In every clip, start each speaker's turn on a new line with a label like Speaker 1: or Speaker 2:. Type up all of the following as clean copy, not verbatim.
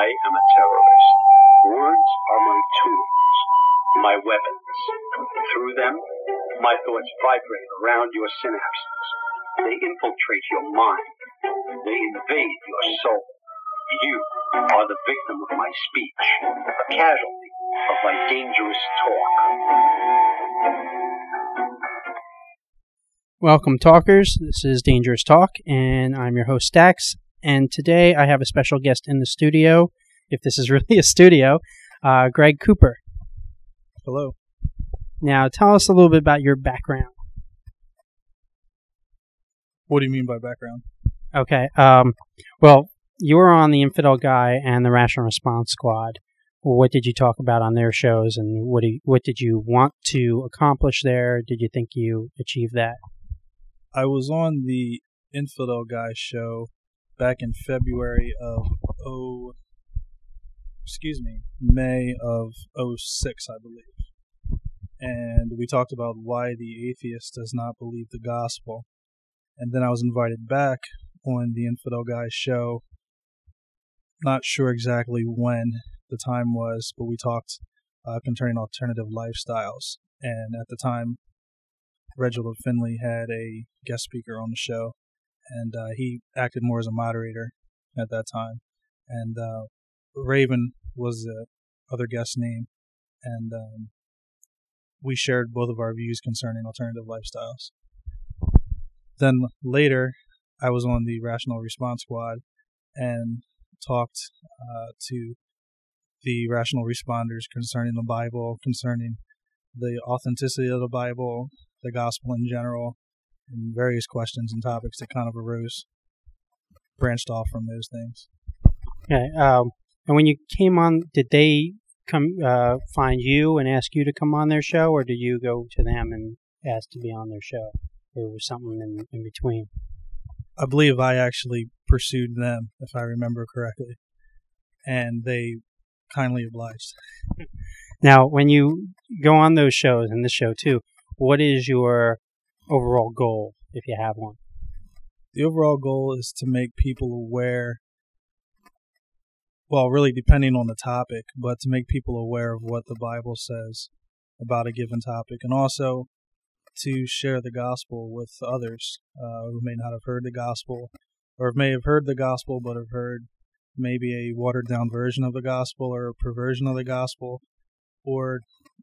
Speaker 1: I am a terrorist. Words are my tools, my weapons. Through them, my thoughts vibrate around your synapses. They infiltrate your mind. They invade your soul. You are the victim of my speech, a casualty of my dangerous talk.
Speaker 2: Welcome, talkers. This is Dangerous Talk, and I'm your host, Dax. And today I have a special guest in the studio, if this is really a studio, Greg Cooper.
Speaker 3: Hello.
Speaker 2: Now, tell us a little bit about your background.
Speaker 3: What do you mean by background?
Speaker 2: Okay. Well, you were on the Infidel Guy and the Rational Response Squad. What did you talk about on their shows, and what did you want to accomplish there? Did you think you achieved that?
Speaker 3: I was on the Infidel Guy show back in February of May of 06, I believe. And we talked about why the atheist does not believe the gospel. And then I was invited back on the Infidel Guy show. Not sure exactly when the time was, but we talked concerning alternative lifestyles. And at the time, Reginald Finley had a guest speaker on the show, and he acted more as a moderator at that time. And Raven was the other guest name, and we shared both of our views concerning alternative lifestyles. Then later, I was on the Rational Response Squad and talked to the rational responders concerning the Bible, concerning the authenticity of the Bible, the gospel in general, and various questions and topics that kind of branched off from those things.
Speaker 2: Okay. And when you came on, did they come find you and ask you to come on their show, or did you go to them and ask to be on their show? Or was something in between?
Speaker 3: I believe I actually pursued them, if I remember correctly, and they kindly obliged.
Speaker 2: Now, when you go on those shows, and this show too, what is your overall goal, if you have one?
Speaker 3: The overall goal is to make people aware, well, really depending on the topic, but to make people aware of what the Bible says about a given topic, and also to share the gospel with others who may not have heard the gospel, or may have heard the gospel but have heard maybe a watered-down version of the gospel or a perversion of the gospel, or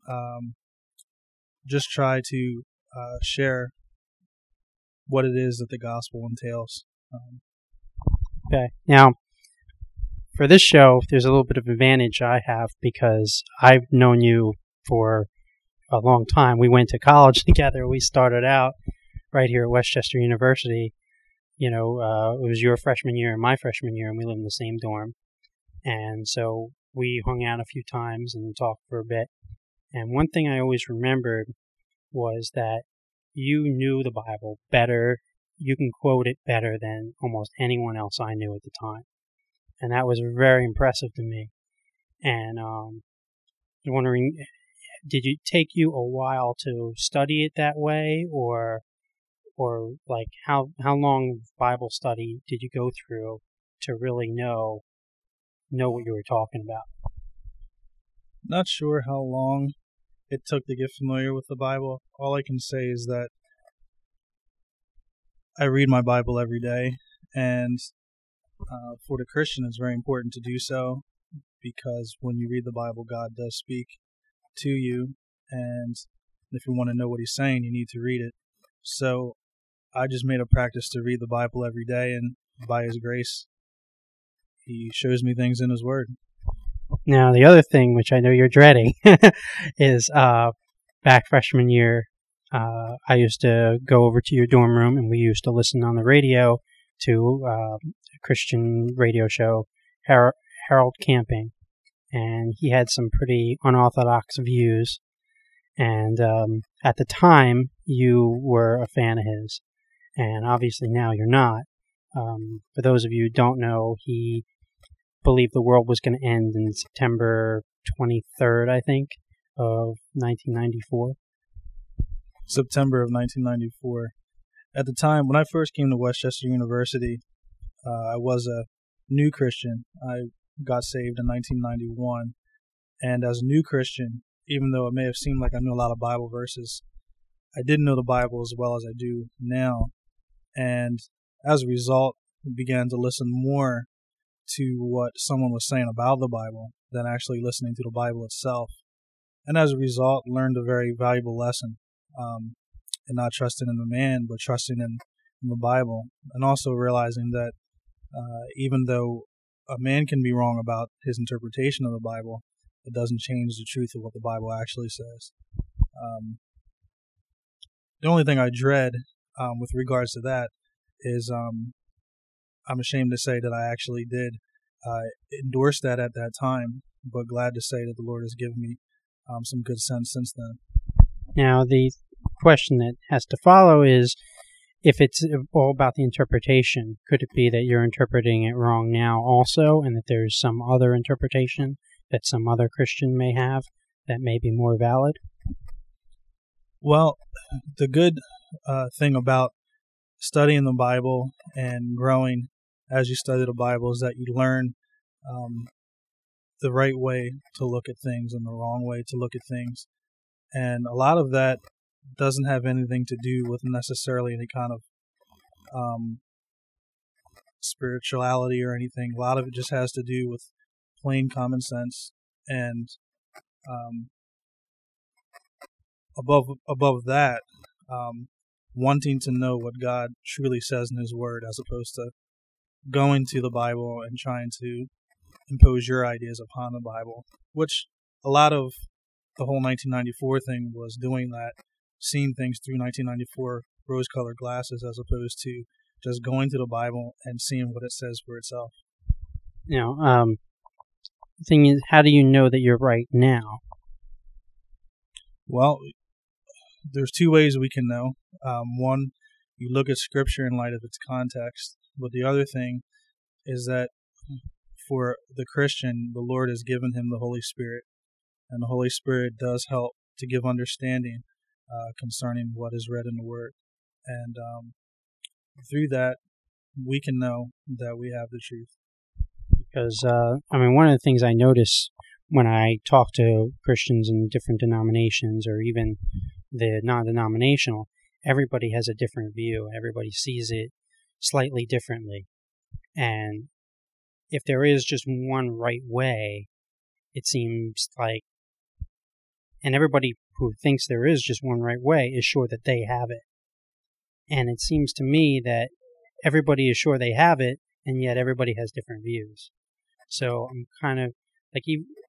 Speaker 3: just try to share what it is that the gospel entails.
Speaker 2: Okay. Now, for this show, there's a little bit of advantage I have because I've known you for a long time. We went to college together. We started out right here at Westchester University. You know, it was your freshman year and my freshman year, and we lived in the same dorm. And so we hung out a few times and talked for a bit. And one thing I always remembered was that you knew the Bible better. You can quote it better than almost anyone else I knew at the time. And that was very impressive to me. And I'm wondering, did it take you a while to study it that way, or like how long Bible study did you go through to really know what you were talking about?
Speaker 3: Not sure how long it took to get familiar with the Bible. All I can say is that I read my Bible every day, and for the Christian it's very important to do so, because when you read the Bible, God does speak to you, and if you want to know what he's saying, you need to read it. So I just made a practice to read the Bible every day, and by his grace, he shows me things in his word.
Speaker 2: Now, the other thing, which I know you're dreading, is back freshman year, I used to go over to your dorm room, and we used to listen on the radio to a Christian radio show, Harold Camping. And he had some pretty unorthodox views. And at the time, you were a fan of his. And obviously now you're not. For those of you who don't know, he believed the world was going to end in September 23rd, I think, of 1994.
Speaker 3: September of 1994. At the time, when I first came to Westchester University, I was a new Christian. I got saved in 1991. And as a new Christian, even though it may have seemed like I knew a lot of Bible verses, I didn't know the Bible as well as I do now. And as a result, I began to listen more to what someone was saying about the Bible than actually listening to the Bible itself. And as a result, learned a very valuable lesson in not trusting in the man, but trusting in the Bible. And also realizing that even though a man can be wrong about his interpretation of the Bible, it doesn't change the truth of what the Bible actually says. The only thing I dread with regards to that is I'm ashamed to say that I actually did endorse that at that time, but glad to say that the Lord has given me some good sense since then.
Speaker 2: Now, the question that has to follow is, if it's all about the interpretation, could it be that you're interpreting it wrong now also, and that there's some other interpretation that some other Christian may have that may be more valid?
Speaker 3: Well, the good thing about studying the Bible and growing as you study the Bible is that you learn the right way to look at things and the wrong way to look at things. And a lot of that doesn't have anything to do with necessarily any kind of spirituality or anything. A lot of it just has to do with plain common sense and above that, wanting to know what God truly says in His Word, as opposed to going to the Bible and trying to impose your ideas upon the Bible, which a lot of the whole 1994 thing was doing that, seeing things through 1994 rose-colored glasses, as opposed to just going to the Bible and seeing what it says for itself.
Speaker 2: Now, the thing is, how do you know that you're right now?
Speaker 3: Well, there's two ways we can know. One, you look at Scripture in light of its context, but the other thing is that for the Christian, the Lord has given him the Holy Spirit, and the Holy Spirit does help to give understanding concerning what is read in the Word. And through that, we can know that we have the truth.
Speaker 2: Because, one of the things I notice when I talk to Christians in different denominations, or even the non-denominational, everybody has a different view. Everybody sees it slightly differently. And if there is just one right way, it seems like, and everybody who thinks there is just one right way is sure that they have it. And it seems to me that everybody is sure they have it, and yet everybody has different views. So I'm kind of like,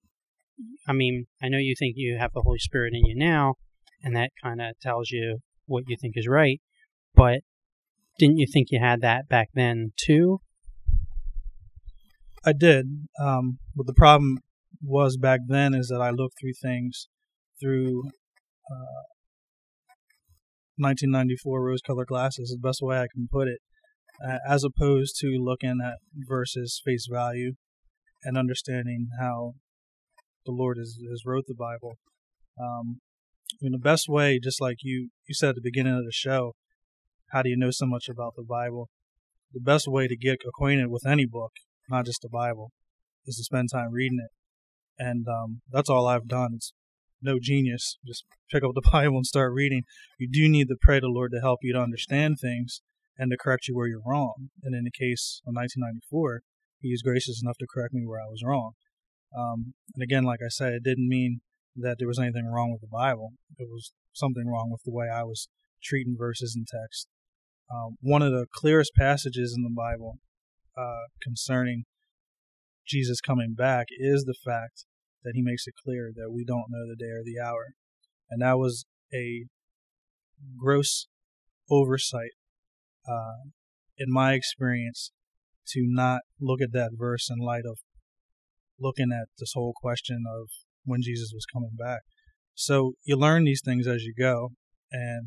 Speaker 2: I know you think you have the Holy Spirit in you now, and that kind of tells you what you think is right, but didn't you think you had that back then too?
Speaker 3: I did. But the problem was back then is that I looked through things through 1994 rose-colored glasses, the best way I can put it, as opposed to looking at verses face value and understanding how the Lord has wrote the Bible. The best way, just like you said at the beginning of the show, how do you know so much about the Bible? The best way to get acquainted with any book, not just the Bible, is to spend time reading it. And that's all I've done. It's no genius. Just pick up the Bible and start reading. You do need to pray to the Lord to help you to understand things and to correct you where you're wrong. And in the case of 1994, He was gracious enough to correct me where I was wrong. And again, like I said, it didn't mean that there was anything wrong with the Bible. It was something wrong with the way I was treating verses and text. One of the clearest passages in the Bible concerning Jesus coming back is the fact that He makes it clear that we don't know the day or the hour. And that was a gross oversight, in my experience, to not look at that verse in light of looking at this whole question of when Jesus was coming back. So you learn these things as you go, and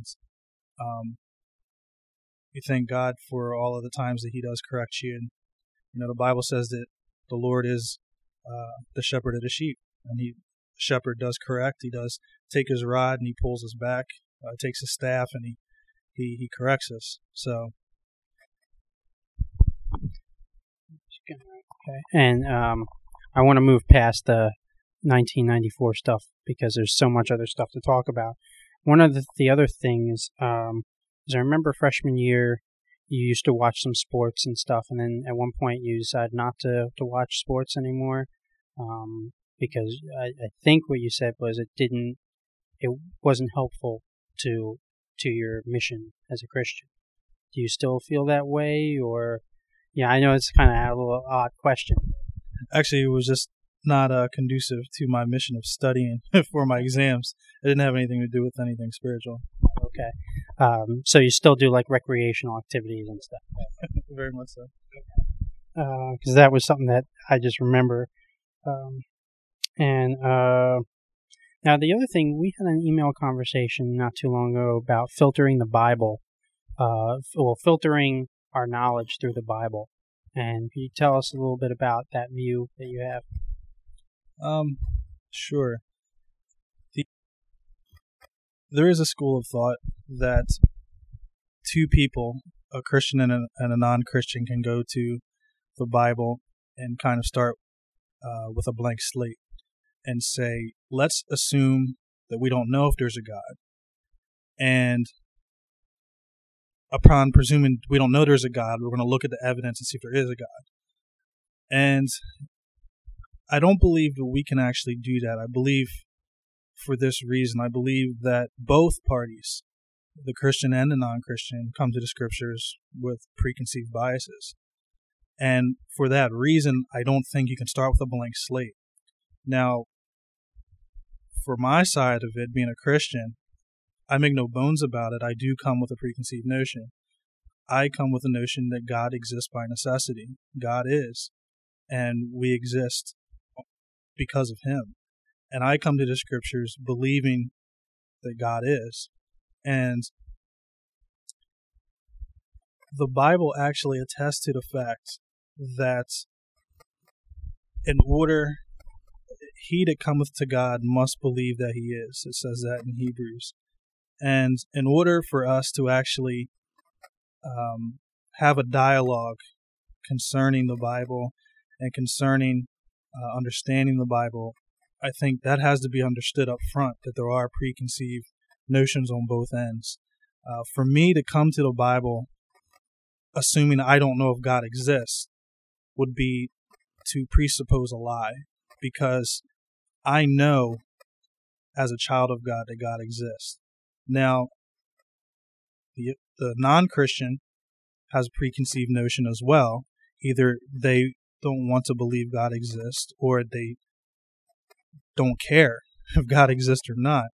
Speaker 3: you thank God for all of the times that He does correct you. And the Bible says that the Lord is the shepherd of the sheep, and the shepherd does correct. He does take His rod and He pulls us back. Takes His staff and he corrects us. So.
Speaker 2: Okay. And I want to move past the 1994 stuff because there's so much other stuff to talk about. One of the other things is I remember freshman year you used to watch some sports and stuff, and then at one point you decided not to watch sports anymore because I think what you said was it wasn't helpful to your mission as a Christian. Do you still feel that way, or yeah? I know it's kind of a little odd question.
Speaker 3: Actually, it was just not conducive to my mission of studying for my exams. It didn't have anything to do with anything spiritual.
Speaker 2: Okay. So you still do like recreational activities and stuff?
Speaker 3: Very much so.
Speaker 2: Because that was something that I just remember. Now the other thing, we had an email conversation not too long ago about filtering the Bible, filtering our knowledge through the Bible. And can you tell us a little bit about that view that you have?
Speaker 3: Sure. There is a school of thought that two people, a Christian and a non-Christian, can go to the Bible and kind of start with a blank slate and say, let's assume that we don't know if there's a God. And upon presuming we don't know there's a God, we're going to look at the evidence and see if there is a God. And I don't believe that we can actually do that. I believe for this reason, I believe that both parties, the Christian and the non-Christian, come to the scriptures with preconceived biases. And for that reason, I don't think you can start with a blank slate. Now, for my side of it, being a Christian, I make no bones about it. I do come with a preconceived notion. I come with the notion that God exists by necessity. God is. And we exist because of Him. And I come to the scriptures believing that God is. And the Bible actually attests to the fact that in order, he that cometh to God must believe that he is. It says that in Hebrews. And in order for us to actually have a dialogue concerning the Bible and concerning understanding the Bible, I think that has to be understood up front, that there are preconceived notions on both ends. For me to come to the Bible assuming I don't know if God exists would be to presuppose a lie, because I know as a child of God that God exists. Now, the non-Christian has a preconceived notion as well. Either they don't want to believe God exists, or they don't care if God exists or not.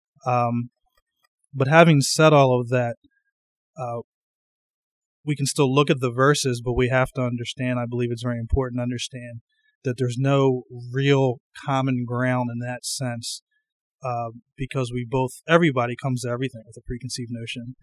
Speaker 3: But having said all of that, we can still look at the verses, but we have to understand, I believe it's very important to understand, that there's no real common ground in that sense, because everybody comes to everything with a preconceived notion.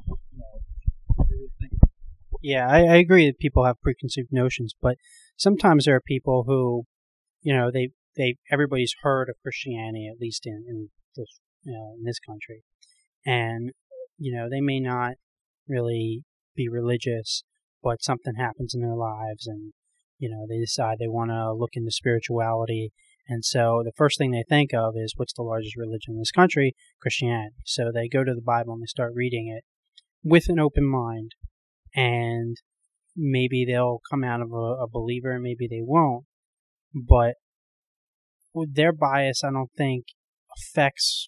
Speaker 2: Yeah, I agree that people have preconceived notions, but sometimes there are people who, everybody's heard of Christianity, at least in this country, and they may not really be religious, but something happens in their lives, and they decide they want to look into spirituality, and so the first thing they think of is, what's the largest religion in this country? Christianity. So they go to the Bible and they start reading it with an open mind, and maybe they'll come out of a believer, and maybe they won't, but their bias, I don't think, affects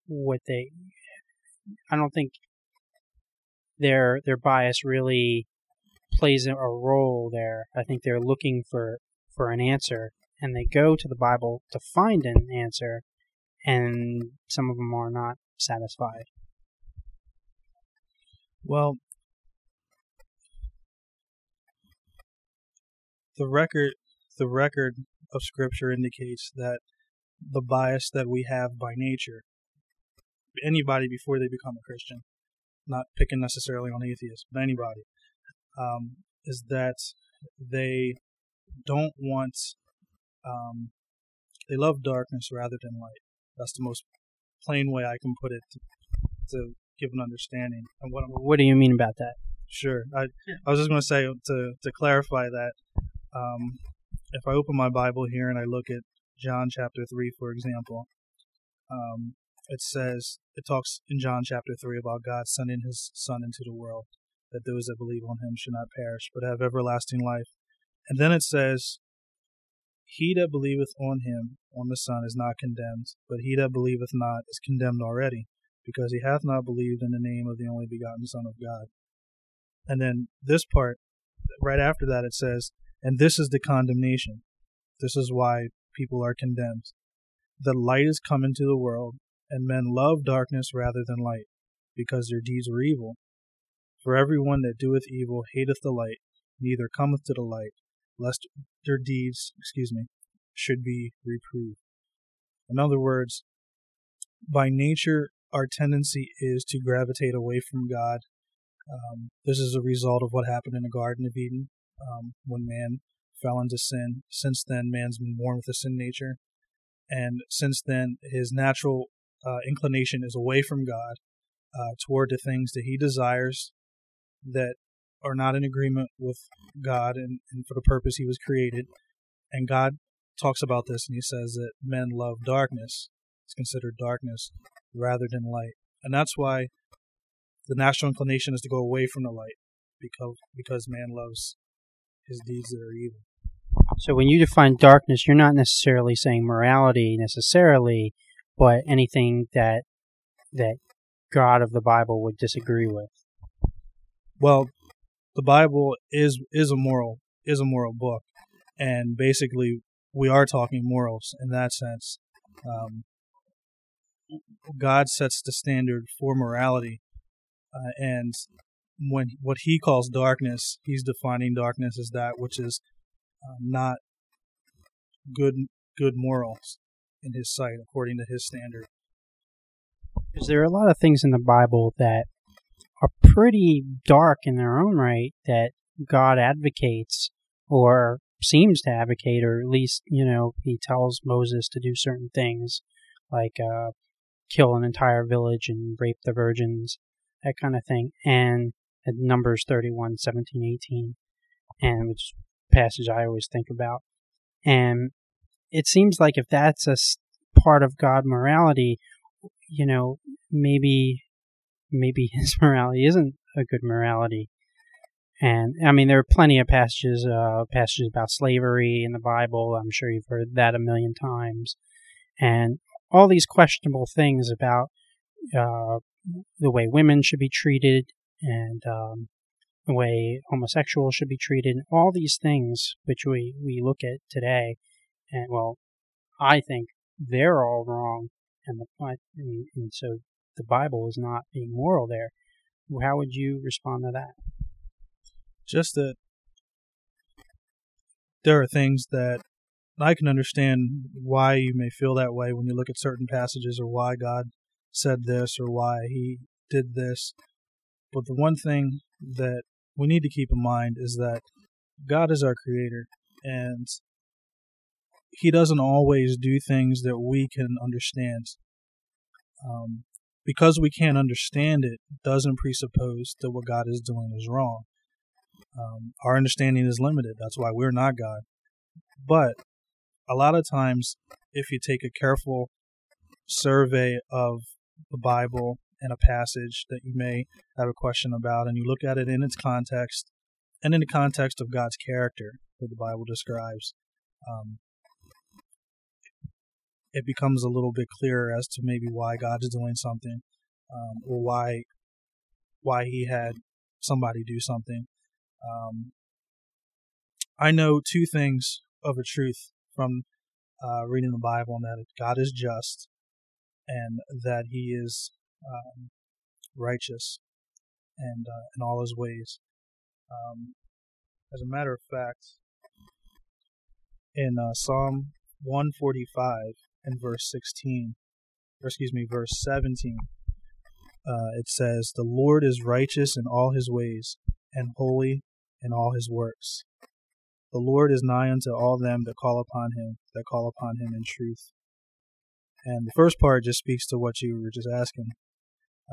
Speaker 2: I don't think their bias really plays a role there. I think they're looking for an answer, and they go to the Bible to find an answer, and some of them are not satisfied.
Speaker 3: Well, the record of Scripture indicates that the bias that we have by nature, anybody before they become a Christian, not picking necessarily on atheists, but anybody, is that they don't want, they love darkness rather than light. That's the most plain way I can put it to give an understanding. And
Speaker 2: what do you mean about that?
Speaker 3: Sure. I was just going to say, to clarify that, if I open my Bible here and I look at John chapter 3, for example, it talks in John chapter 3 about God sending his Son into the world, that those that believe on him should not perish, but have everlasting life. And then it says, he that believeth on him, on the Son, is not condemned, but he that believeth not is condemned already, because he hath not believed in the name of the only begotten Son of God. And then this part, right after that, it says, and this is the condemnation. This is why people are condemned. The light is come into the world, and men love darkness rather than light, because their deeds were evil. For everyone that doeth evil hateth the light, neither cometh to the light, lest their deeds, should be reproved. In other words, by nature, our tendency is to gravitate away from God. This is a result of what happened in the Garden of Eden, when man fell into sin. Since then, man's been born with a sin nature, and since then, his natural inclination is away from God, toward the things that he desires that are not in agreement with God and for the purpose he was created. And God talks about this, and he says that men love darkness. It's considered darkness rather than light. And that's why the natural inclination is to go away from the light, because man loves his deeds that are evil.
Speaker 2: So when you define darkness, you're not necessarily saying morality necessarily, but anything that God of the Bible would disagree with.
Speaker 3: Well, the Bible is a moral book, and basically we are talking morals in that sense. God sets the standard for morality, and when what he calls darkness, he's defining darkness as that which is not good morals in his sight, according to his standard.
Speaker 2: Because there are a lot of things in the Bible that are pretty dark in their own right that God advocates or seems to advocate, or at least, he tells Moses to do certain things, like kill an entire village and rape the virgins, that kind of thing. And at Numbers 31, 17, 18, and which passage I always think about. And it seems like if that's a part of God morality, maybe his morality isn't a good morality. And I mean, there are plenty of passages about slavery in the Bible. I'm sure you've heard that a million times, and all these questionable things about the way women should be treated, and the way homosexuals should be treated. All these things which we look at today, and well, I think they're all wrong, and so the Bible is not being moral there. How would you respond to that?
Speaker 3: Just that there are things that I can understand why you may feel that way when you look at certain passages, or why God said this, or why he did this. But the one thing that we need to keep in mind is that God is our creator, and he doesn't always do things that we can understand. Because we can't understand it doesn't presuppose that what God is doing is wrong. Our understanding is limited. That's why we're not God. But a lot of times, if you take a careful survey of the Bible and a passage that you may have a question about, and you look at it in its context, and in the context of God's character that the Bible describes, it becomes a little bit clearer as to maybe why God is doing something, or why he had somebody do something. I know two things of a truth from reading the Bible, and that God is just, and that he is righteous and in all his ways. As a matter of fact, in Psalm 145 and verse 17, it says, "The Lord is righteous in all his ways, and holy in all his works. The Lord is nigh unto all them that call upon him in truth." And the first part just speaks to what you were just asking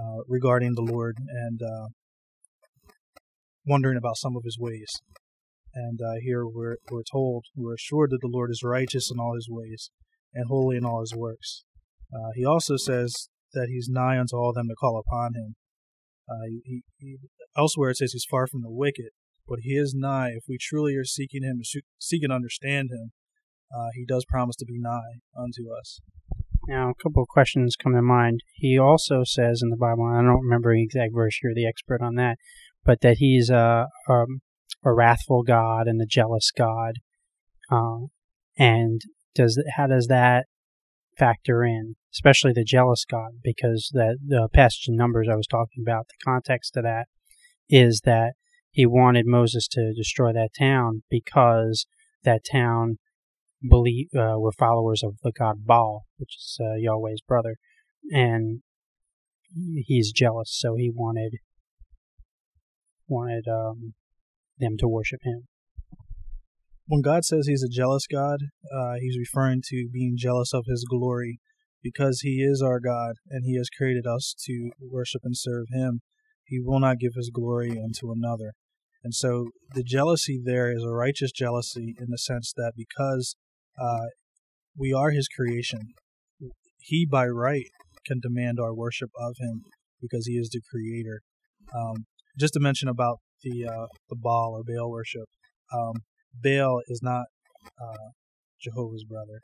Speaker 3: regarding the Lord, and wondering about some of his ways. And here we're told, we're assured that the Lord is righteous in all his ways and holy in all his works. He also says that he's nigh unto all them that call upon him. Elsewhere it says he's far from the wicked, but he is nigh. If we truly are seeking him, seek and understand him, he does promise to be nigh unto us.
Speaker 2: Now, a couple of questions come to mind. He also says in the Bible, and I don't remember the exact verse, you're the expert on that, but that he's a wrathful God and a jealous God. And how does that factor in, especially the jealous God? Because the passage in Numbers I was talking about, the context of that is that he wanted Moses to destroy that town because that town were followers of the god Baal, which is Yahweh's brother, and he's jealous, so he wanted them to worship him.
Speaker 3: When God says he's a jealous God, he's referring to being jealous of his glory, because he is our God and he has created us to worship and serve him. He will not give his glory unto another. And so the jealousy there is a righteous jealousy in the sense that because we are his creation, he by right can demand our worship of him because he is the creator. Just to mention about the Baal or Baal worship, Baal is not Jehovah's brother.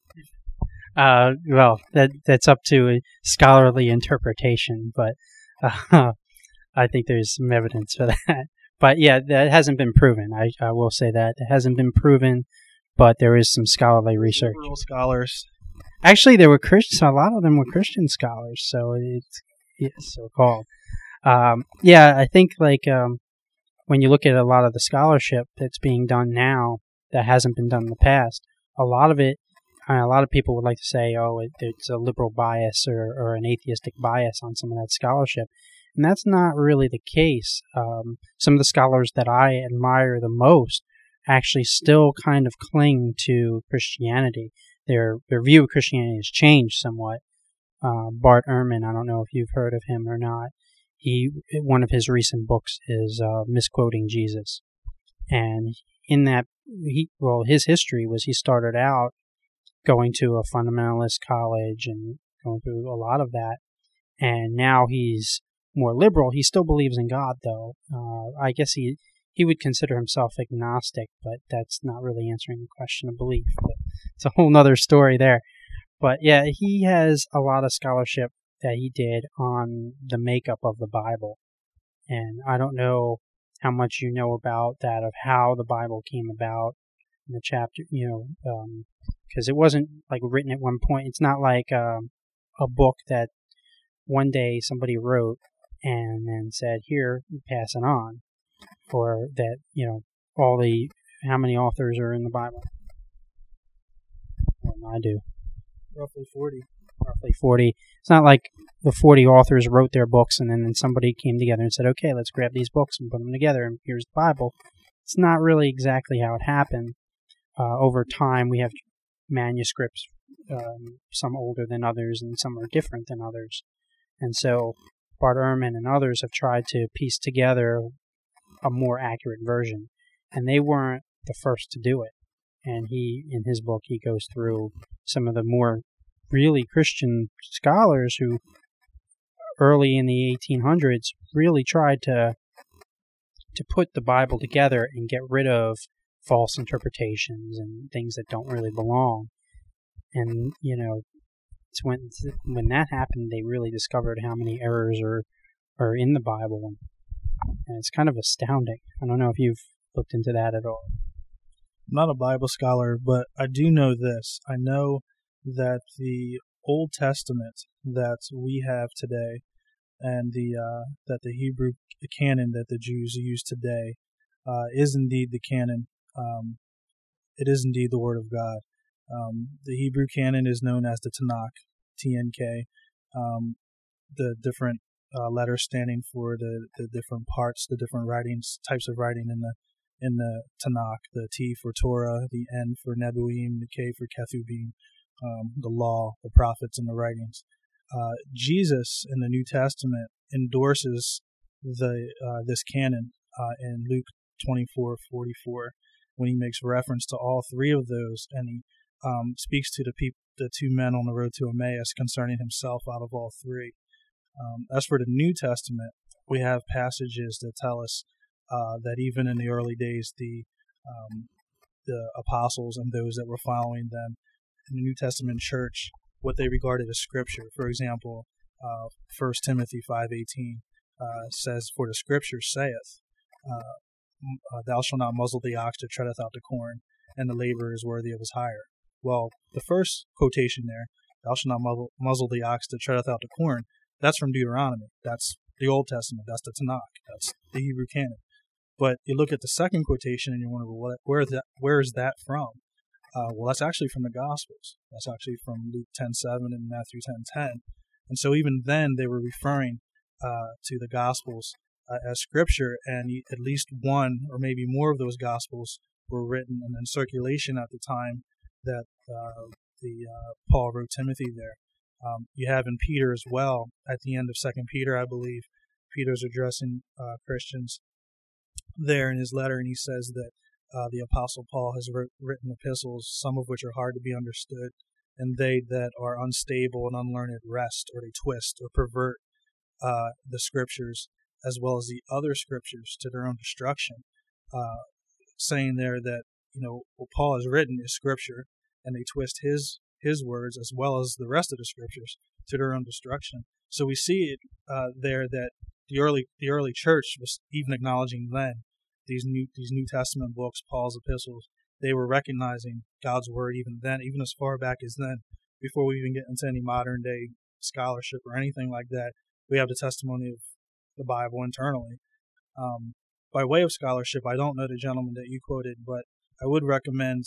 Speaker 2: Well, that's up to a scholarly interpretation, but I think there's some evidence for that. But yeah, that hasn't been proven. I will say that it hasn't been proven, but there is some scholarly research.
Speaker 3: Liberal scholars.
Speaker 2: Actually, there were Christians. A lot of them were Christian scholars, so it's so-called. Yeah, I think when you look at a lot of the scholarship that's being done now that hasn't been done in the past, a lot of people would like to say, oh, it's a liberal bias or an atheistic bias on some of that scholarship. And that's not really the case. Some of the scholars that I admire the most actually still kind of cling to Christianity. Their view of Christianity has changed somewhat. Bart Ehrman, I don't know if you've heard of him or not. One of his recent books is Misquoting Jesus. And in that, his history was he started out going to a fundamentalist college and going through a lot of that. And now he's more liberal. He still believes in God, though. I guess he would consider himself agnostic, but that's not really answering the question of belief. But it's a whole other story there. But yeah, he has a lot of scholarship that he did on the makeup of the Bible. And I don't know how much you know about that, of how the Bible came about in the chapter, because it wasn't like written at one point. It's not like a book that one day somebody wrote and then said, here, pass it on. Or that, how many authors are in the Bible? Well, I do.
Speaker 3: Roughly 40.
Speaker 2: Roughly 40. It's not like the 40 authors wrote their books and then somebody came together and said, okay, let's grab these books and put them together and here's the Bible. It's not really exactly how it happened. Over time, we have manuscripts, some older than others and some are different than others. And so Bart Ehrman and others have tried to piece together a more accurate version. And they weren't the first to do it. And in his book, he goes through some of the more really Christian scholars who early in the 1800s really tried to put the Bible together and get rid of false interpretations and things that don't really belong. And, it's when that happened, they really discovered how many errors are in the Bible. And it's kind of astounding. I don't know if you've looked into that at all.
Speaker 3: I'm not a Bible scholar, but I do know this. I know that the Old Testament that we have today and that the Hebrew canon that the Jews use today is indeed the canon. It is indeed the Word of God. The Hebrew canon is known as the Tanakh, TNK. The different letters standing for the different parts, the different writings, types of writing in the Tanakh. The T for Torah, the N for Nebuim, the K for Ketubim, the law, the prophets, and the writings. Jesus in the New Testament endorses this canon in Luke 24:44, when he makes reference to all three of those, and he speaks to the two men on the road to Emmaus concerning himself out of all three. As for the New Testament, we have passages that tell us that even in the early days, the apostles and those that were following them in the New Testament church, what they regarded as scripture. For example, 1 Timothy 5:18 says, "For the scripture saith, thou shalt not muzzle the ox that treadeth out the corn, and the laborer is worthy of his hire." Well, the first quotation there, "Thou shalt not muzzle the ox that treadeth out the corn," that's from Deuteronomy. That's the Old Testament. That's the Tanakh. That's the Hebrew canon. But you look at the second quotation and you wonder, well, where is that from? Well, that's actually from the Gospels. That's actually from Luke 10:7 and Matthew 10:10. And so even then they were referring to the Gospels as Scripture, and at least one or maybe more of those Gospels were written and in circulation at the time that Paul wrote Timothy there. You have in Peter as well, at the end of 2 Peter, I believe, Peter's addressing Christians there in his letter, and he says that the Apostle Paul has written epistles, some of which are hard to be understood, and they that are unstable and unlearned wrest, or they twist or pervert the Scriptures, as well as the other Scriptures, to their own destruction, saying there that, what Paul has written is Scripture, and they twist his words as well as the rest of the Scriptures to their own destruction. So we see it there that the early church was even acknowledging then these New Testament books, Paul's epistles. They were recognizing God's word even then, even as far back as then, before we even get into any modern day scholarship or anything like that. We have the testimony of the Bible internally. By way of scholarship, I don't know the gentleman that you quoted, but I would recommend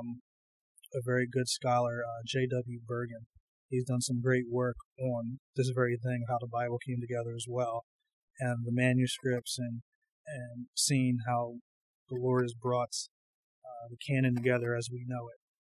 Speaker 3: a very good scholar, J.W. Bergen. He's done some great work on this very thing, how the Bible came together as well, and the manuscripts, and seeing how the Lord has brought the canon together as we know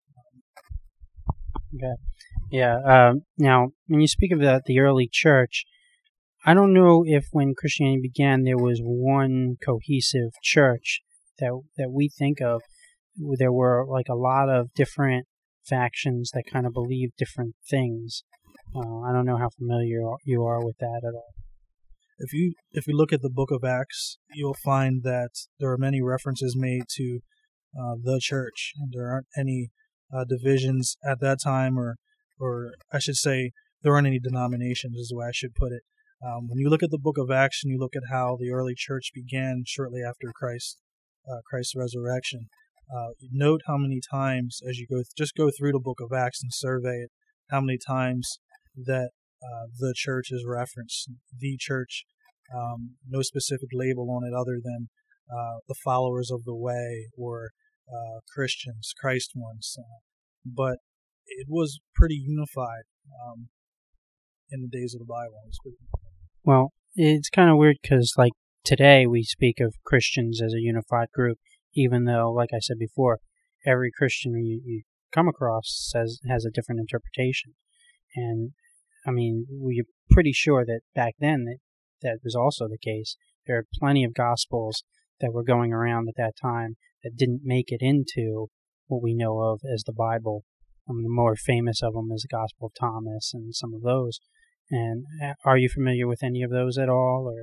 Speaker 3: it.
Speaker 2: Okay. Yeah. Now, when you speak of the early church, I don't know if when Christianity began there was one cohesive church that we think of. There were like a lot of different factions that kind of believed different things. I don't know how familiar you are with that at all.
Speaker 3: If you look at the book of Acts, you'll find that there are many references made to the church. There aren't any divisions at that time, or I should say, there aren't any denominations, is the way I should put it. When you look at the book of Acts and you look at how the early church began shortly after Christ's resurrection, note how many times, as you go through the book of Acts and survey it, how many times that the church is referenced. The church, no specific label on it other than the followers of the way, or Christians, Christ ones. But it was pretty unified in the days of the Bible.
Speaker 2: Well, it's kind of weird because, like, today we speak of Christians as a unified group, even though, like I said before, every Christian you come across has a different interpretation. And, I mean, we're pretty sure that back then that was also the case. There are plenty of Gospels that were going around at that time that didn't make it into what we know of as the Bible. The more famous of them is the Gospel of Thomas and some of those. And are you familiar with any of those at all? Or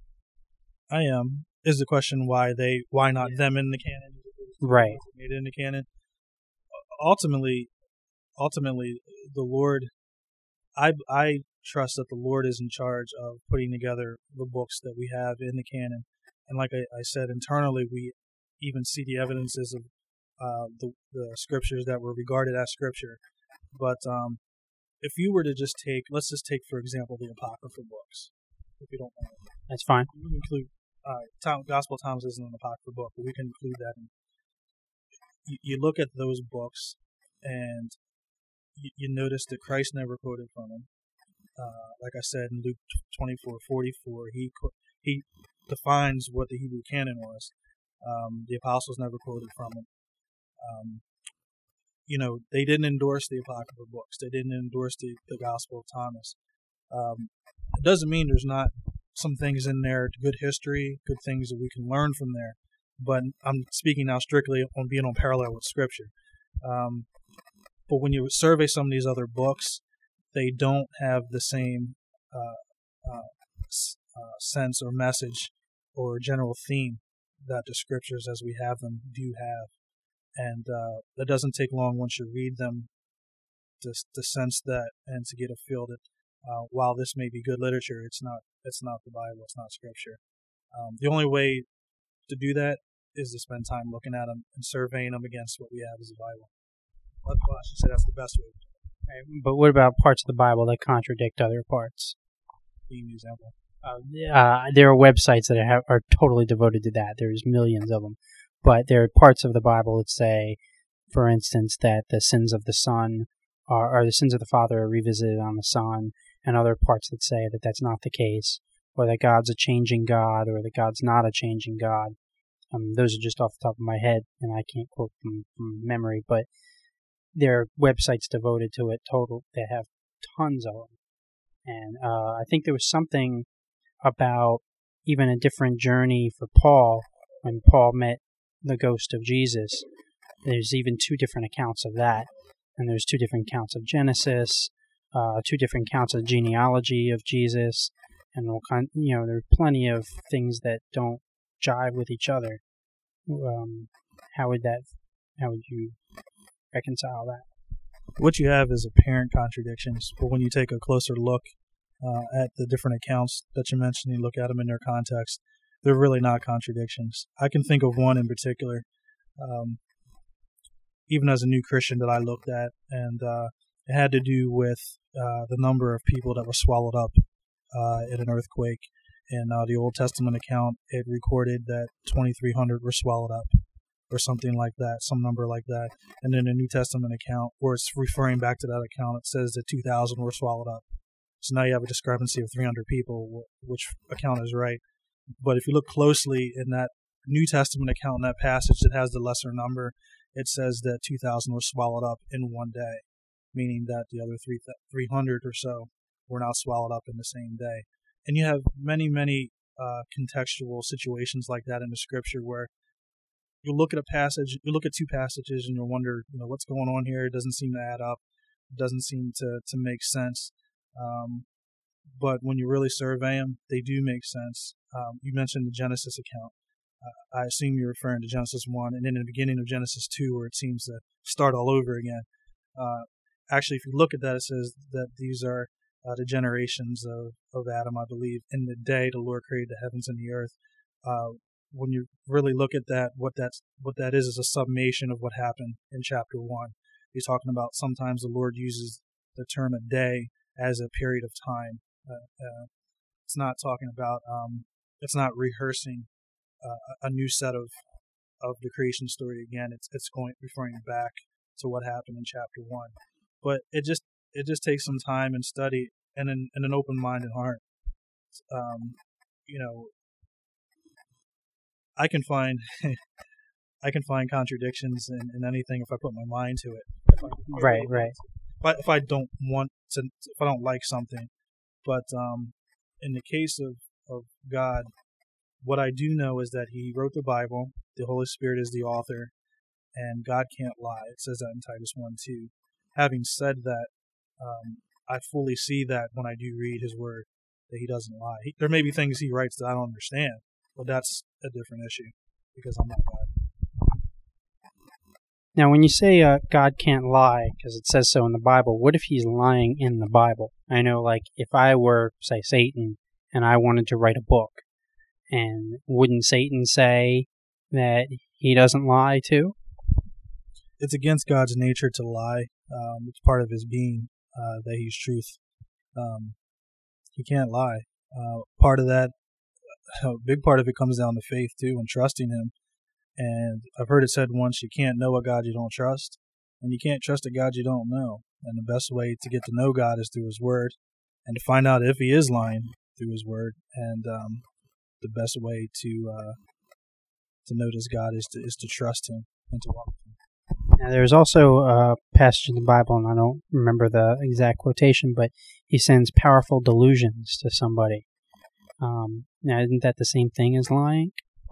Speaker 3: I am. Is the question why not them in the canon?
Speaker 2: Right.
Speaker 3: Made it in the canon. Ultimately, the Lord. I trust that the Lord is in charge of putting together the books that we have in the canon. And like I said, internally, we even see the evidences of the scriptures that were regarded as scripture. But if you were to let's just take, for example, the Apocrypha books, if you don't mind.
Speaker 2: That's fine.
Speaker 3: We can include, Gospel of Thomas isn't an Apocrypha book, but we can include that. You look at those books, and you notice that Christ never quoted from them. Like I said, in Luke 24:44, he defines what the Hebrew canon was. The apostles never quoted from it. They didn't endorse the Apocrypha books. They didn't endorse the Gospel of Thomas. It doesn't mean there's not some things in there, good history, good things that we can learn from there. but I'm speaking now strictly on being on parallel with Scripture. But when you survey some of these other books, they don't have the same sense or message or general theme that the Scriptures as we have them do have. And that doesn't take long once you read them to sense that and to get a feel that while this may be good literature, it's not the Bible, it's not Scripture. The only way to do that is to spend time looking at them and surveying them against what we have as the Bible. Well, I should say that's the best way.
Speaker 2: Right. But what about parts of the Bible that contradict other parts?
Speaker 3: Give me an example.
Speaker 2: There are websites that are totally devoted to that. There's millions of them. But there are parts of the Bible that say, for instance, that the sins of the Son or the sins of the Father are revisited on the Son, and other parts that say that that's not the case, or that God's a changing God, or that God's not a changing God. Those are just off the top of my head, and I can't quote them from memory, but there are websites devoted to it that have tons of them. And I think there was something about even a different journey for Paul when Paul met the ghost of Jesus. There's even two different accounts of that, and there's two different accounts of Genesis, two different accounts of genealogy of Jesus, and there are plenty of things that don't jive with each other. How would you reconcile that?
Speaker 3: What you have is apparent contradictions, but when you take a closer look at the different accounts that you mentioned, you look at them in their context, they're really not contradictions. I can think of one in particular, even as a new Christian, that I looked at, and it had to do with the number of people that were swallowed up in an earthquake. In the Old Testament account, it recorded that 2,300 were swallowed up, or something like that, some number like that. And then the New Testament account, where it's referring back to that account, it says that 2,000 were swallowed up. So now you have a discrepancy of 300 people, which account is right. But if you look closely in that New Testament account, in that passage that has the lesser number, it says that 2,000 were swallowed up in one day, meaning that the other 300 or so were not swallowed up in the same day. And you have many, many contextual situations like that in the Scripture where you look at two passages, and you wonder, what's going on here? It doesn't seem to add up. It doesn't seem to make sense. But when you really survey them, they do make sense. You mentioned the Genesis account. I assume you're referring to Genesis 1, and then in the beginning of Genesis 2, where it seems to start all over again. Actually, if you look at that, it says that these are the generations of Adam, I believe. In the day the Lord created the heavens and the earth. When you really look at that, what that is a summation of what happened in chapter 1. He's talking about sometimes the Lord uses the term a day as a period of time. It's not talking about, it's not rehearsing a new set of the creation story again. It's referring back to what happened in chapter 1. But it just takes some time and study and an open mind and heart. I can find contradictions in anything if I put my mind to it.
Speaker 2: Right.
Speaker 3: If I don't want to, if I don't like something. But in the case of God, what I do know is that He wrote the Bible. The Holy Spirit is the author, and God can't lie. It says that in Titus 1:2. Having said that, I fully see that when I do read His Word, that He doesn't lie. There may be things He writes that I don't understand, but that's a different issue because I'm not God.
Speaker 2: Now, when you say God can't lie, because it says so in the Bible, what if He's lying in the Bible? I know, like, if I were, say, Satan, and I wanted to write a book, and wouldn't Satan say that he doesn't lie too?
Speaker 3: It's against God's nature to lie. It's part of His being that He's truth. He can't lie. Part of that, a big part of it comes down to faith too, and trusting Him. And I've heard it said once, you can't know a God you don't trust, and you can't trust a God you don't know. And the best way to get to know God is through His Word, and to find out if He is lying through His Word. And the best way to notice God is to trust Him and to walk with Him.
Speaker 2: Now, there's also a passage in the Bible, and I don't remember the exact quotation, but He sends powerful delusions to somebody. Now, isn't that the same thing as lying?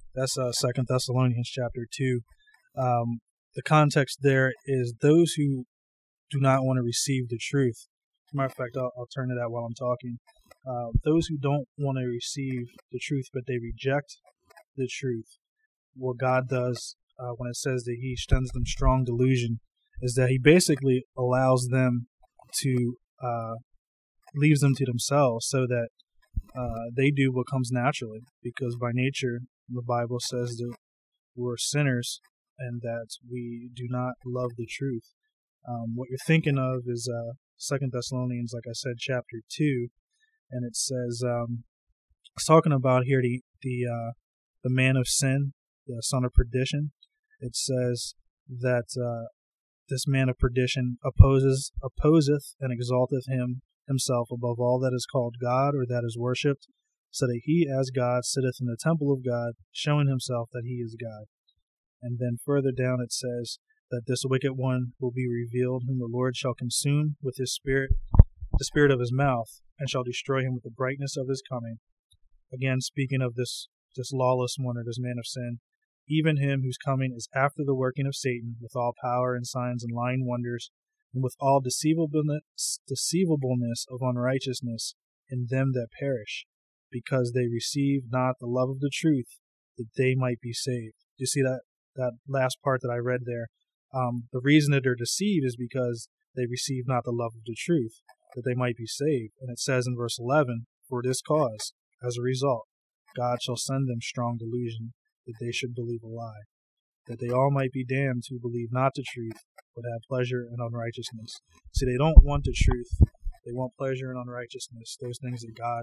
Speaker 3: That's 2 Thessalonians chapter 2. The context there is those who do not want to receive the truth. As a matter of fact, I'll turn to that while I'm talking. Those who don't want to receive the truth, but they reject the truth, what God does when it says that He sends them strong delusion is that He basically allows them to, leaves them to themselves so that they do what comes naturally, because by nature, the Bible says that we're sinners and that we do not love the truth. What you're thinking of is 2 Thessalonians, like I said, chapter 2, and it says, it's talking about here the man of sin, the son of perdition. It says that this man of perdition opposeth and exalteth himself above all that is called God or that is worshipped, so that he as God sitteth in the temple of God, showing himself that he is God. And then further down it says that this wicked one will be revealed, whom the Lord shall consume with his spirit, the spirit of his mouth, and shall destroy him with the brightness of his coming. Again, speaking of this lawless one, or this man of sin, even him whose coming is after the working of Satan, with all power and signs and lying wonders, and with all deceivableness of unrighteousness in them that perish, because they receive not the love of the truth, that they might be saved. You see that last part that I read there? The reason that they're deceived is because they receive not the love of the truth, that they might be saved. And it says in verse 11, for this cause, as a result, God shall send them strong delusion, that they should believe a lie, that they all might be damned who believe not the truth, but have pleasure in unrighteousness. See, they don't want the truth. They want pleasure in unrighteousness, those things that God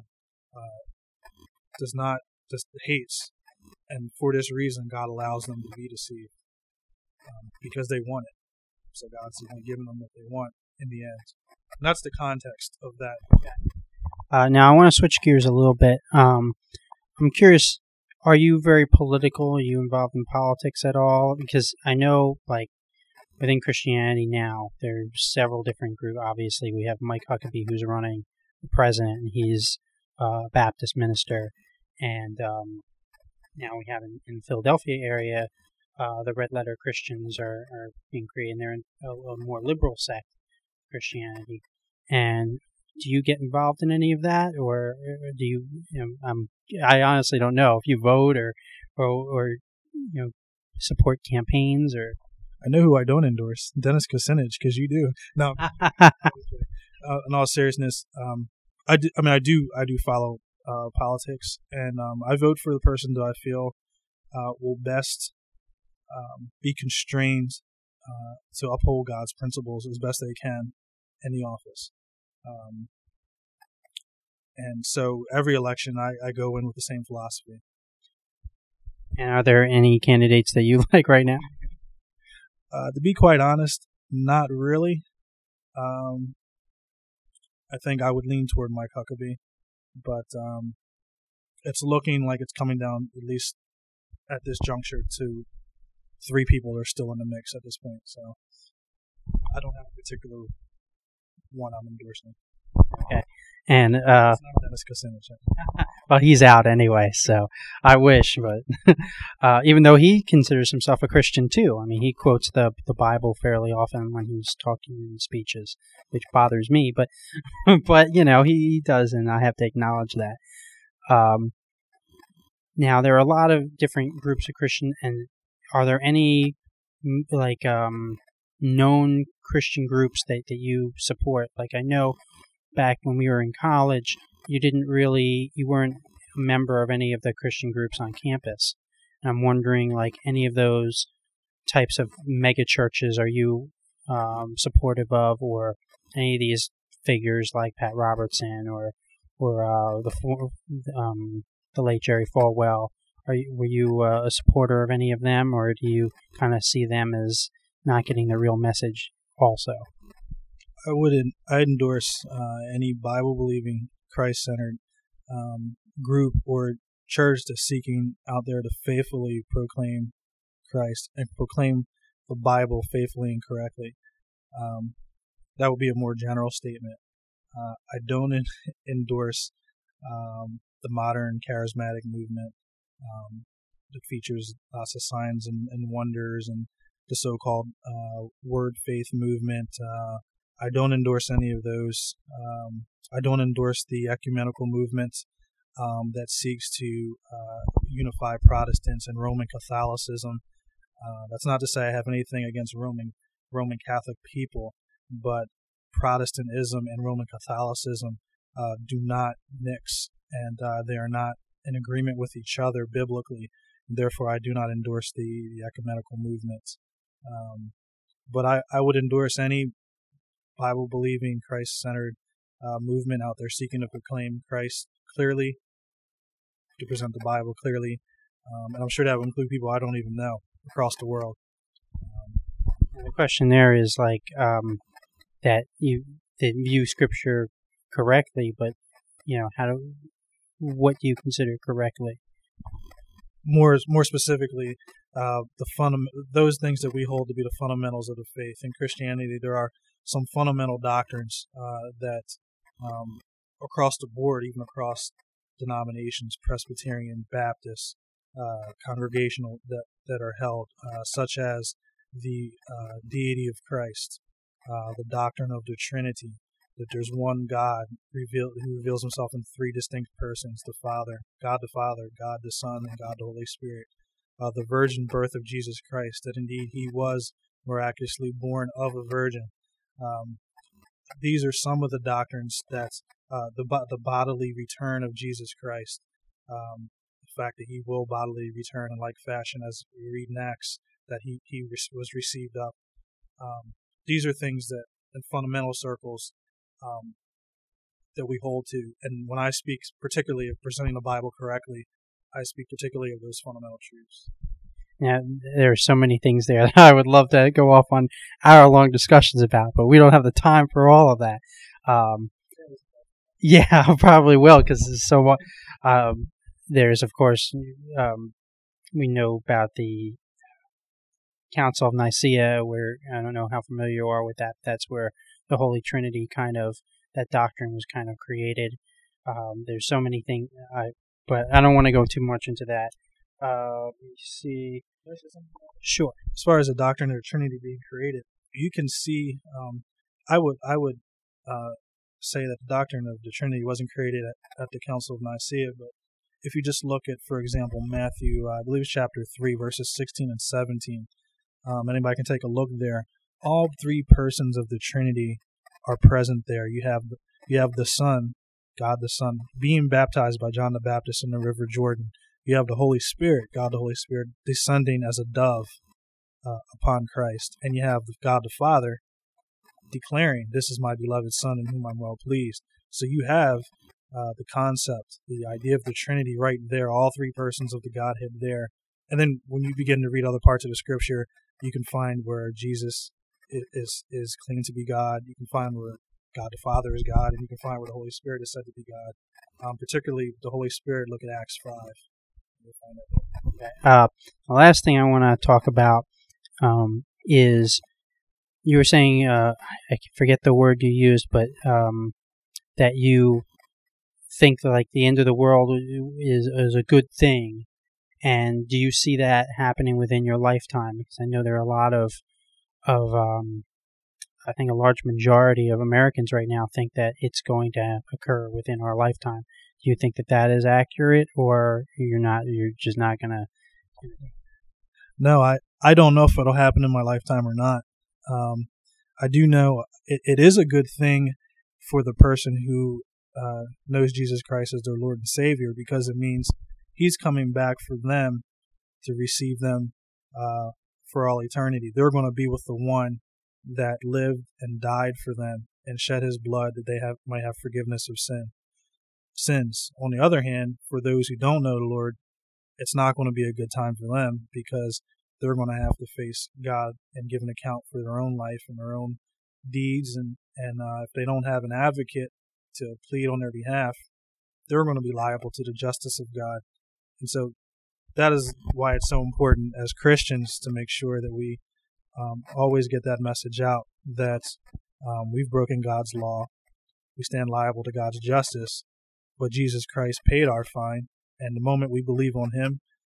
Speaker 3: just hates. And for this reason, God allows them to be deceived, because they want it. So God's going to give them what they want in the end. And that's the context of that.
Speaker 2: Now, I want to switch gears a little bit. I'm curious, are you very political? Are you involved in politics at all? Because I know, like, within Christianity now, there's several different groups. Obviously, we have Mike Huckabee, who's running for president, and he's a Baptist minister. And now we have in the Philadelphia area, the Red Letter Christians are being created, and they're in a more liberal sect of Christianity. And do you get involved in any of that, or do you? I honestly don't know if you vote or support campaigns or.
Speaker 3: I know who I don't endorse, Dennis Kucinich, because you do. No, in all seriousness, I do follow politics, and I vote for the person that I feel will best be constrained to uphold God's principles as best they can in the office. And so every election I go in with the same philosophy.
Speaker 2: And are there any candidates that you like right now?
Speaker 3: To be quite honest, not really. I think I would lean toward Mike Huckabee, but it's looking like it's coming down, at least at this juncture, to 3 people that are still in the mix at this point. So I don't have a particular one I'm endorsing.
Speaker 2: Okay. And
Speaker 3: it's not Dennis Kucinich.
Speaker 2: Well, he's out anyway, so I wish, but even though he considers himself a Christian too, I mean, he quotes the Bible fairly often when he's talking in speeches, which bothers me, but but he does, and I have to acknowledge that. Now there are a lot of different groups of Christian, and are there any known Christian groups that you support? Like, I know back when we were in college, you weren't a member of any of the Christian groups on campus. And I'm wondering, like, any of those types of mega churches are you supportive of, or any of these figures like Pat Robertson or the late Jerry Falwell? Were you a supporter of any of them, or do you kind of see them as not getting the real message also?
Speaker 3: I endorse any Bible-believing, Christ-centered group or church that's seeking out there to faithfully proclaim Christ and proclaim the Bible faithfully and correctly. That would be a more general statement. I don't endorse the modern charismatic movement. it features lots of signs and wonders and the so-called word faith movement. I don't endorse any of those. I don't endorse the ecumenical movement that seeks to unify Protestants and Roman Catholicism. That's not to say I have anything against Roman Catholic people, but Protestantism and Roman Catholicism do not mix, and they are not in agreement with each other biblically. Therefore, I do not endorse the ecumenical movement. But I would endorse any Bible-believing, Christ-centered movement out there seeking to proclaim Christ clearly, to present the Bible clearly. And I'm sure that would include people I don't even know across the world.
Speaker 2: The question there is like that you view Scripture correctly, but what do you consider correctly?
Speaker 3: More specifically, those things that we hold to be the fundamentals of the faith. In Christianity, there are some fundamental doctrines that across the board, even across denominations, Presbyterian, Baptist, congregational, that are held, such as the deity of Christ, the doctrine of the Trinity, that there's one God who reveals himself in three distinct persons, God the Father, God the Son, and God the Holy Spirit. The virgin birth of Jesus Christ, that indeed he was miraculously born of a virgin. These are some of the doctrines that the bodily return of Jesus Christ, the fact that he will bodily return in like fashion as we read in Acts, that he was received up. These are things that in fundamental circles that we hold to. And when I speak particularly of presenting the Bible correctly, I speak particularly of those fundamental truths.
Speaker 2: Yeah, there are so many things there that I would love to go off on hour-long discussions about, but we don't have the time for all of that. Yeah, I probably will, because there's so much. There's, of course, we know about the Council of Nicaea, where I don't know how familiar you are with that. That's where the Holy Trinity that doctrine was kind of created. There's so many things, but I don't want to go too much into that. Let me see. Sure.
Speaker 3: As far as the doctrine of the Trinity being created, you can see. I would say that the doctrine of the Trinity wasn't created at the Council of Nicaea, but if you just look at, for example, Matthew, I believe it's chapter 3, verses 16 and 17. Anybody can take a look there. All three persons of the Trinity are present there. You have the Son, God the Son, being baptized by John the Baptist in the River Jordan. You have the Holy Spirit, God the Holy Spirit, descending as a dove upon Christ. And you have God the Father declaring, "This is my beloved Son in whom I'm well pleased." So you have the concept, the idea of the Trinity right there, all three persons of the Godhead there. And then when you begin to read other parts of the Scripture, you can find where Jesus is claimed to be God. You can find where God the Father is God, and you can find where the Holy Spirit is said to be God. Particularly the Holy Spirit, look at Acts 5. You'll find that there.
Speaker 2: The last thing I want to talk about is you were saying, I forget the word you used, but that you think that like the end of the world is a good thing. And do you see that happening within your lifetime? Because I know there are a lot of I think a large majority of Americans right now think that it's going to occur within our lifetime. Do you think that is accurate, or you're just not going to?
Speaker 3: No, I don't know if it'll happen in my lifetime or not. I do know it is a good thing for the person who knows Jesus Christ as their Lord and Savior, because it means He's coming back for them to receive them for all eternity. They're going to be with the one that lived and died for them and shed His blood that they might have forgiveness of sins. On the other hand, for those who don't know the Lord, it's not going to be a good time for them, because they're going to have to face God and give an account for their own life and their own deeds. And if they don't have an advocate to plead on their behalf, they're going to be liable to the justice of God. And so that is why it's so important as Christians to make sure that we always get that message out, that we've broken God's law. We stand liable to God's justice, but Jesus Christ paid our fine. And the moment we believe on Him,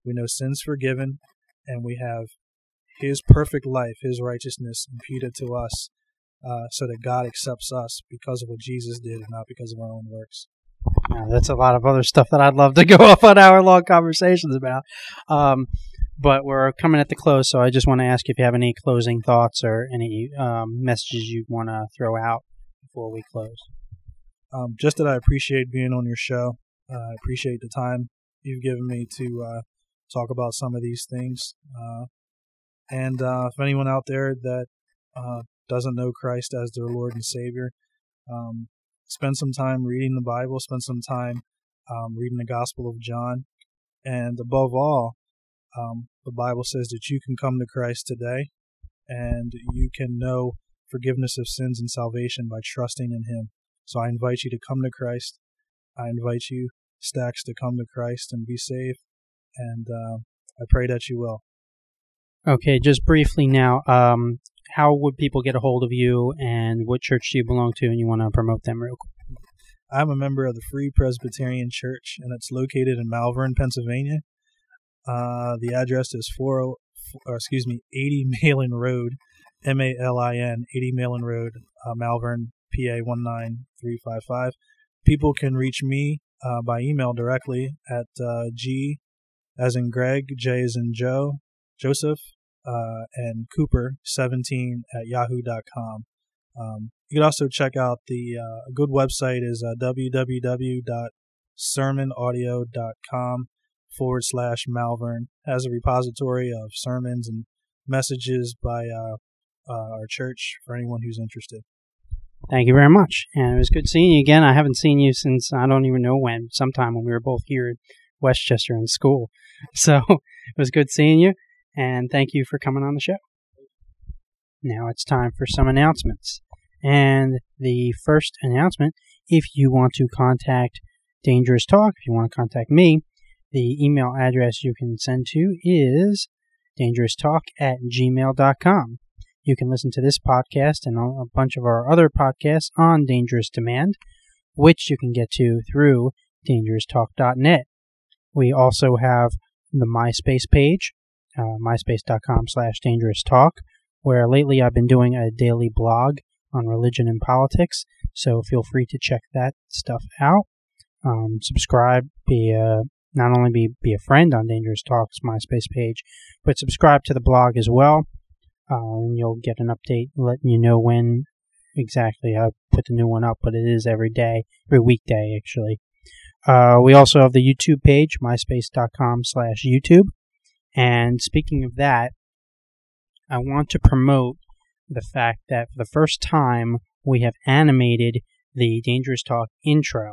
Speaker 3: We know sins forgiven, and we have His perfect life, His righteousness imputed to us, so that God accepts us because of what Jesus did and not because of our own works.
Speaker 2: Now, that's a lot of other stuff that I'd love to go off on hour-long conversations about. But we're coming at the close, so I just want to ask if you have any closing thoughts or any messages you want to throw out before we close.
Speaker 3: Just that I appreciate being on your show. I appreciate the time you've given me to talk about some of these things. And if anyone out there that doesn't know Christ as their Lord and Savior, spend some time reading the Bible, spend some time reading the Gospel of John. And above all, the Bible says that you can come to Christ today and you can know forgiveness of sins and salvation by trusting in Him. So I invite you to come to Christ. I invite you, Stacks, to come to Christ and be saved. And I pray that you will.
Speaker 2: Okay, just briefly now, how would people get a hold of you, and what church do you belong to, and you want to promote them real quick?
Speaker 3: I'm a member of the Free Presbyterian Church, and it's located in Malvern, Pennsylvania. The address is 80 Malin Road, MALIN, 80 Malin Road, Malvern, PA 19355. People can reach me by email directly at G as in Greg, J as in Joe, Joseph, and Cooper17 at yahoo.com. You can also check out a good website is www.sermonaudio.com/Malvern. Has a repository of sermons and messages by our church for anyone who's interested.
Speaker 2: Thank you very much. And it was good seeing you again. I haven't seen you since I don't even know when, sometime when we were both here in Westchester in school. So it was good seeing you, and thank you for coming on the show. Now it's time for some announcements. And the first announcement, if you want to contact Dangerous Talk, if you want to contact me, the email address you can send to is dangeroustalk@gmail.com. You can listen to this podcast and a bunch of our other podcasts on Dangerous Demand, which you can get to through dangeroustalk.net. We also have the MySpace page, myspace.com/dangeroustalk, where lately I've been doing a daily blog on religion and politics, so feel free to check that stuff out. Subscribe, not only be a friend on Dangerous Talk's MySpace page, but subscribe to the blog as well. And you'll get an update letting you know when exactly I put the new one up, but it is every weekday actually. We also have the YouTube page, myspace.com/YouTube. And speaking of that, I want to promote the fact that for the first time we have animated the Dangerous Talk intro.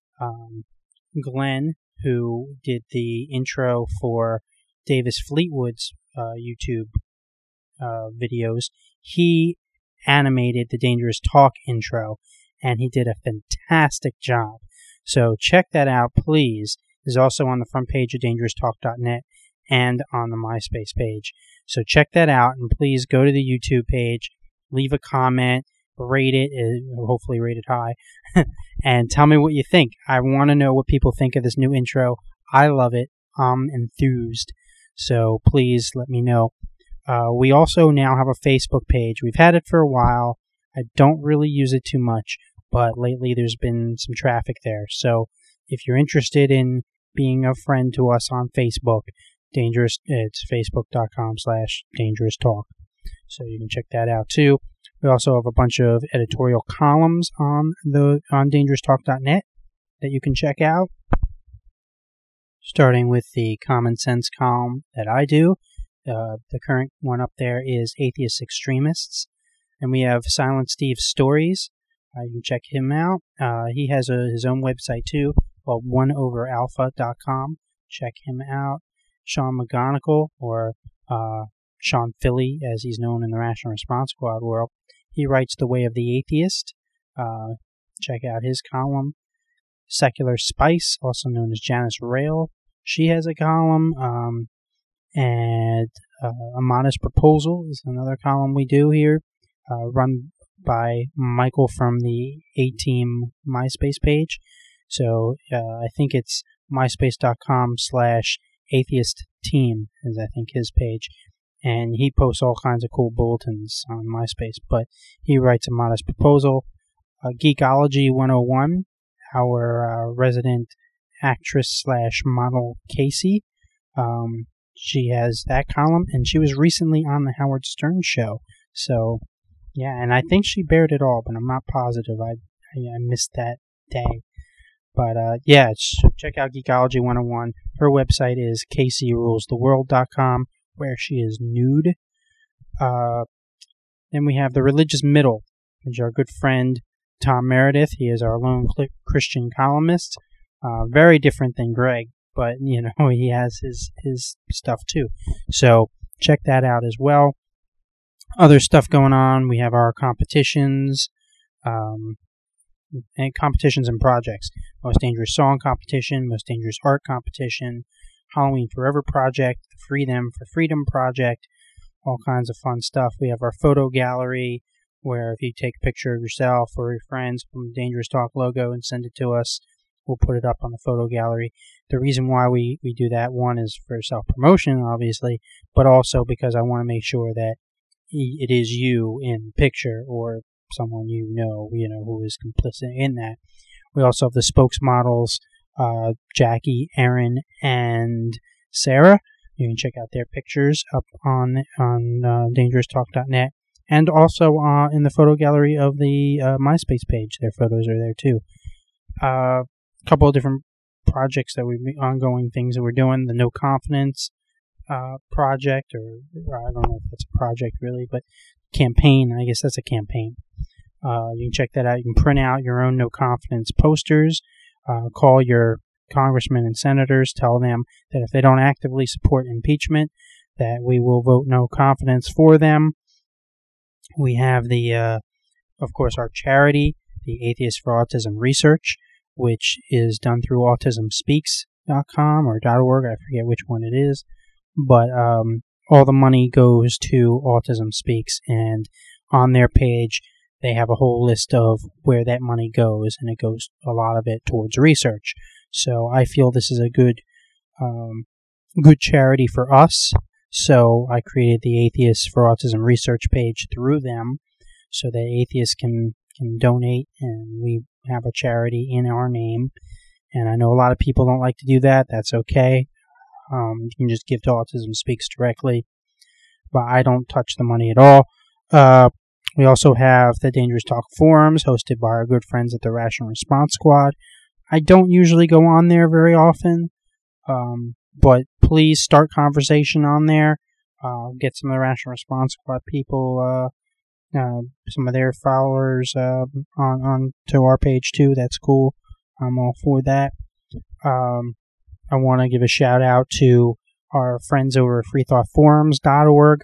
Speaker 2: Glenn, who did the intro for Davis Fleetwood's YouTube videos, he animated the Dangerous Talk intro, and he did a fantastic job. So check that out, please. It's also on the front page of dangeroustalk.net and on the MySpace page. So check that out, and please go to the YouTube page, leave a comment, rate it, hopefully rate it high, and tell me what you think. I want to know what people think of this new intro. I love it. I'm enthused. So please let me know. We also now have a Facebook page. We've had it for a while. I don't really use it too much, but lately there's been some traffic there. So if you're interested in being a friend to us on Facebook, it's facebook.com/Dangerous Talk. So you can check that out too. We also have a bunch of editorial columns on dangeroustalk.net that you can check out. Starting with the Common Sense column that I do. The current one up there is Atheist Extremists. And we have Silent Steve's Stories. You can check him out. He has his own website too, called oneoveralpha.com. Check him out. Sean McGonigal, or Sean Philly, as he's known in the Rational Response Squad world. He writes The Way of the Atheist. Check out his column. Secular Spice, also known as Janice Rail. She has a column. And A Modest Proposal is another column we do here, run by Michael from the A-Team MySpace page. So I think it's myspace.com/A Atheist Team is, I think, his page. And he posts all kinds of cool bulletins on MySpace. But he writes a modest proposal. Geekology 101, our resident actress / model Casey. She has that column, and she was recently on the Howard Stern show. So, yeah, and I think she bared it all, but I'm not positive. I missed that day. But, yeah, check out Geekology 101. Her website is CaseyRulesTheWorld.com, where she is nude. Then we have The Religious Middle, which is our good friend Tom Meredith. He is our lone Christian columnist. Very different than Greg, but, you know, he has his stuff too. So check that out as well. Other stuff going on. We have our competitions, and competitions and projects. Most Dangerous Song Competition, Most Dangerous Art Competition, Halloween Forever Project, the Free Them for Freedom Project, all kinds of fun stuff. We have our photo gallery, where if you take a picture of yourself or your friends from the Dangerous Talk logo and send it to us, we'll put it up on the photo gallery. The reason why we do that, one, is for self-promotion, obviously, but also because I want to make sure that it is you in the picture or someone you know who is complicit in that. We also have the spokesmodels, Jackie, Erin, and Sarah. You can check out their pictures up on DangerousTalk.net, and also in the photo gallery of the MySpace page. Their photos are there too. A couple of different projects ongoing things that we're doing. The No Confidence project, or I don't know if that's a project really, but campaign. I guess that's a campaign. You can check that out. You can print out your own No Confidence posters. Call your congressmen and senators. Tell them that if they don't actively support impeachment, that we will vote no confidence for them. We have of course, our charity, the Atheists for Autism Research, which is done through autismspeaks.com or .org. I forget which one it is. But all the money goes to Autism Speaks, and on their page, they have a whole list of where that money goes, and it goes, a lot of it, towards research. So I feel this is a good charity for us. So I created the Atheists for Autism Research page through them, so that atheists can donate, and we have a charity in our name. And I know a lot of people don't like to do that. That's okay. You can just give to Autism Speaks directly, but I don't touch the money at all. We also have the Dangerous Talk forums hosted by our good friends at the Rational Response Squad. I don't usually go on there very often, but please start conversation on there. Get some of the Rational Response Squad people, some of their followers on to our page too. That's cool. I'm all for that. I want to give a shout out to our friends over at freethoughtforums.org.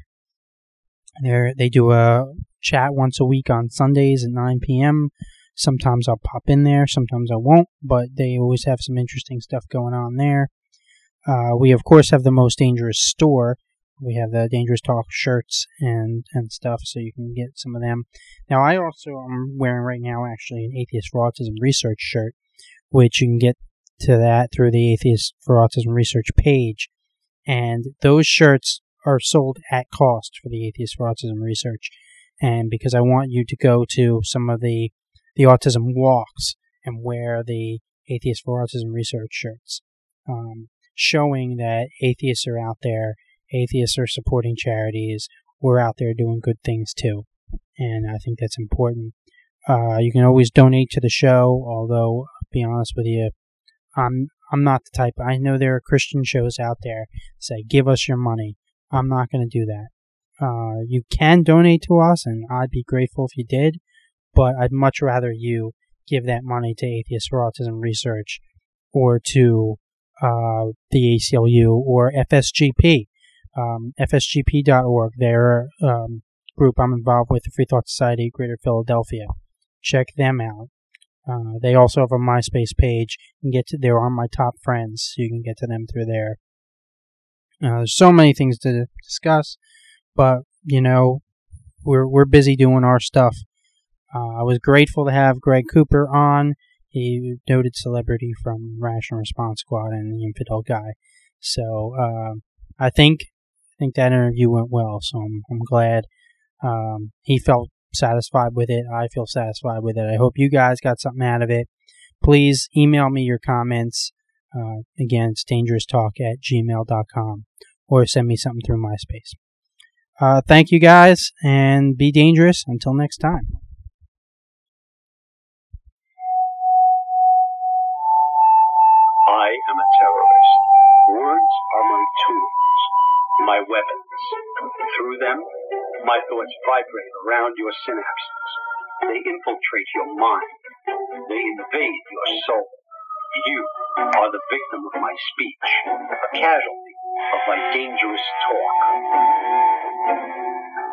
Speaker 2: They do a chat once a week on Sundays at 9 p.m. Sometimes I'll pop in there, sometimes I won't, but they always have some interesting stuff going on there. We, of course, have the Most Dangerous store. We have the Dangerous Talk shirts and stuff, so you can get some of them. Now, I also am wearing right now, actually, an Atheist for Autism Research shirt, which you can get to that through the Atheist for Autism Research page. And those shirts are sold at cost for the Atheist for Autism Research. And because I want you to go to some of the autism walks and wear the Atheist for Autism Research shirts, showing that atheists are out there, atheists are supporting charities, we're out there doing good things too. And I think that's important. You can always donate to the show, although, I'll be honest with you, I'm not the type. I know there are Christian shows out there that say, give us your money. I'm not going to do that. You can donate to us, and I'd be grateful if you did, but I'd much rather you give that money to Atheists for Autism Research, or to the ACLU, or FSGP, FSGP.org. They're a group I'm involved with, the Free Thought Society, Greater Philadelphia. Check them out. They also have a MySpace page. You can they're on my top friends, so you can get to them through there. There's so many things to discuss, but we're busy doing our stuff. I was grateful to have Greg Cooper on. He noted celebrity from Rational Response Squad and the Infidel Guy. So I think that interview went well. So I'm glad he felt satisfied with it. I feel satisfied with it. I hope you guys got something out of it. Please email me your comments. Again, it's dangeroustalk@gmail.com, or send me something through MySpace. Thank you guys, and be dangerous. Until next time.
Speaker 1: I am a terrorist. Words are my tools, my weapons. Through them, my thoughts vibrate around your synapses. They infiltrate your mind. They invade your soul. You are the victim of my speech, a casualty of my dangerous talk.